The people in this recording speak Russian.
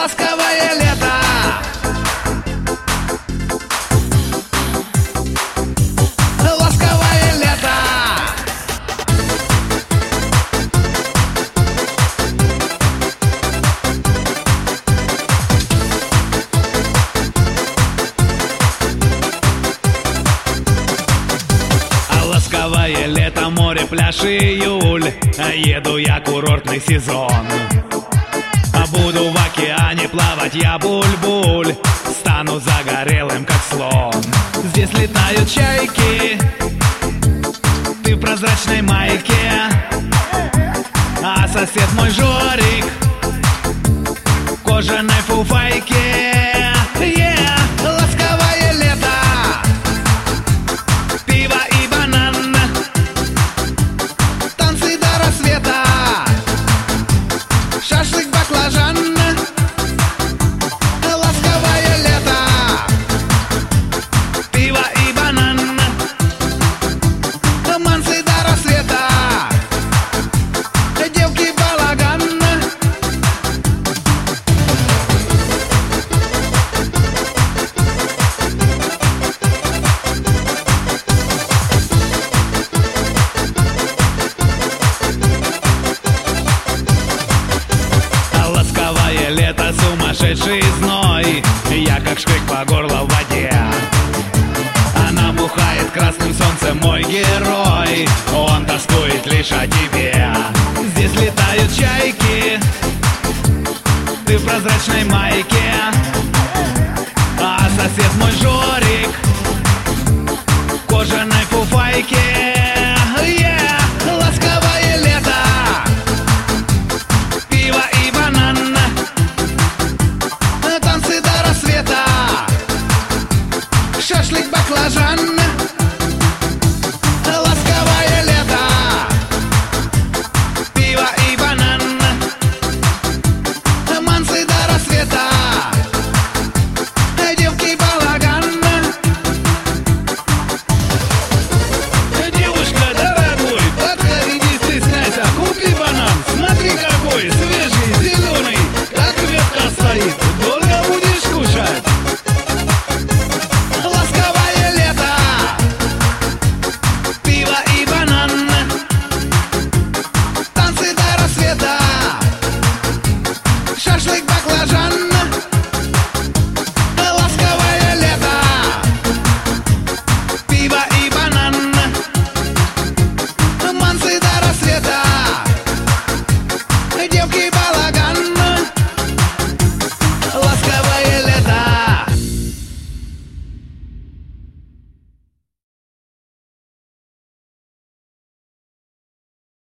Ласковое лето. Ласковое лето. Ласковое лето, море, пляж, июль. Еду я курортный сезон. Буду в океане плавать я, буль-буль. Стану загорелым, как слон. Здесь летают чайки, ты в прозрачной майке, а сосед мой Жорик в кожаной фуфайке. Ласковое лето, пиво и банан, танцы до рассвета, шашлык, баклажан. Ласковое лето, пиво и банан, мансы до рассвета, девки балаган. Ласковое лето, сумасшедший зной. Я как шкрик по горло в воде. Она бухает красным солнцем, мой герой. Он тоскует лишь о тебе. Здесь летают чайки, ты в прозрачной майке,